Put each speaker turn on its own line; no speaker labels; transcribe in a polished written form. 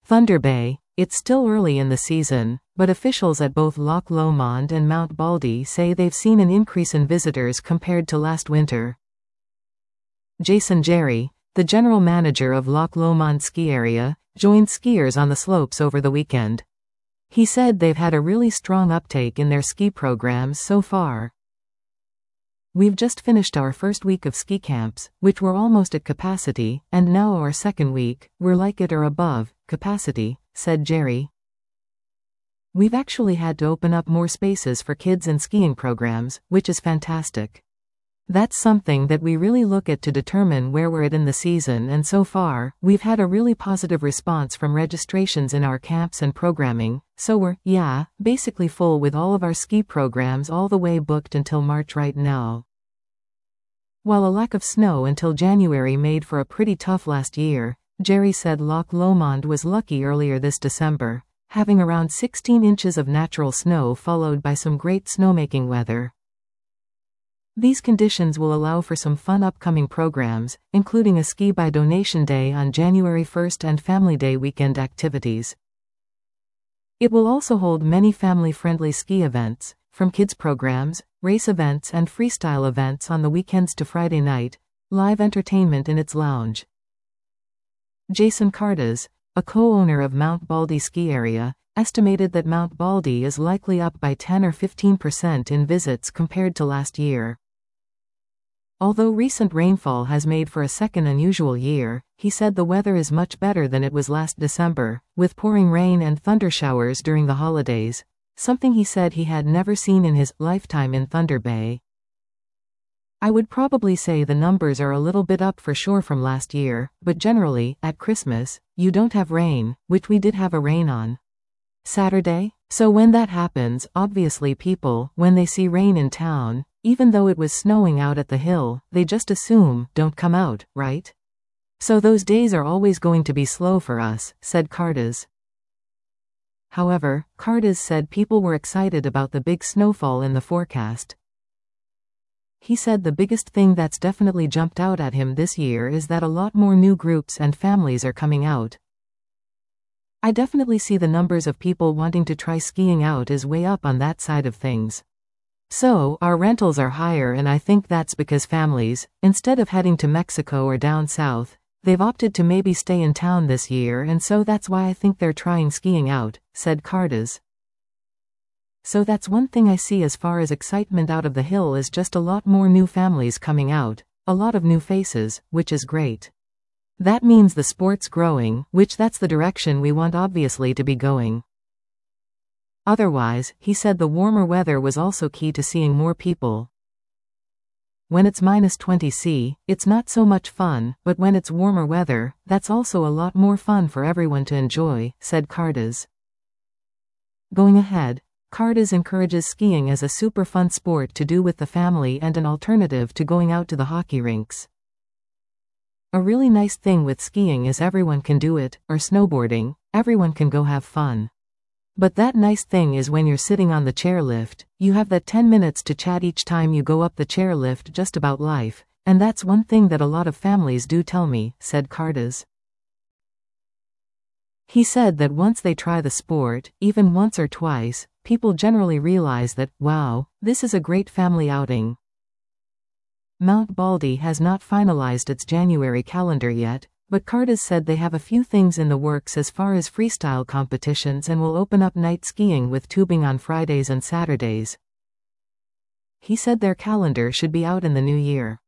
Thunder Bay. It's still early in the season, but officials at both Loch Lomond and Mount Baldy say they've seen an increase in visitors compared to last winter. Jason Jerry, the general manager of Loch Lomond ski area, joined skiers on the slopes over the weekend. He said they've had a really strong uptake in their ski programs so far. We've just finished our first week of ski camps, which were almost at capacity, and now our second week, we're like it or above capacity, said Jerry. We've actually had to open up more spaces for kids and skiing programs, which is fantastic. That's something that we really look at to determine where we're at in the season, and so far, we've had a really positive response from registrations in our camps and programming, so we're, basically full with all of our ski programs all the way booked until March right now. While a lack of snow until January made for a pretty tough last year, Jerry said Loch Lomond was lucky earlier this December, having around 16 inches of natural snow followed by some great snowmaking weather. These conditions will allow for some fun upcoming programs, including a ski by donation day on January 1st and Family Day weekend activities. It will also hold many family-friendly ski events, from kids programs, race events and freestyle events on the weekends to Friday night, live entertainment in its lounge. Jason Cardes, a co-owner of Mount Baldy ski area, estimated that Mount Baldy is likely up by 10 or 15% in visits compared to last year. Although recent rainfall has made for a second unusual year, he said the weather is much better than it was last December, with pouring rain and thunder showers during the holidays, something he said he had never seen in his lifetime in Thunder Bay. I would probably say the numbers are a little bit up for sure from last year, but generally, at Christmas, you don't have rain, which we did have a rain on Saturday. So when that happens, obviously people, when they see rain in town, even though it was snowing out at the hill, they just assume, don't come out, right? So those days are always going to be slow for us, said Cardes. However, Cardes said people were excited about the big snowfall in the forecast. He said the biggest thing that's definitely jumped out at him this year is that a lot more new groups and families are coming out. I definitely see the numbers of people wanting to try skiing out is way up on that side of things. So, our rentals are higher, and I think that's because families, instead of heading to Mexico or down south, they've opted to maybe stay in town this year, and so that's why I think they're trying skiing out, said Cardes. So that's one thing I see as far as excitement out of the hill is just a lot more new families coming out, a lot of new faces, which is great. That means the sport's growing, which that's the direction we want obviously to be going. Otherwise, he said the warmer weather was also key to seeing more people. When it's -20°C, it's not so much fun, but when it's warmer weather, that's also a lot more fun for everyone to enjoy, said Cardes. Going ahead, Cardes encourages skiing as a super fun sport to do with the family and an alternative to going out to the hockey rinks. A really nice thing with skiing is everyone can do it, or snowboarding, everyone can go have fun. But that nice thing is when you're sitting on the chairlift, you have that 10 minutes to chat each time you go up the chairlift just about life, and that's one thing that a lot of families do tell me, said Cardes. He said that once they try the sport, even once or twice, people generally realize that, wow, this is a great family outing. Mount Baldy has not finalized its January calendar yet, but Cardes said they have a few things in the works as far as freestyle competitions and will open up night skiing with tubing on Fridays and Saturdays. He said their calendar should be out in the new year.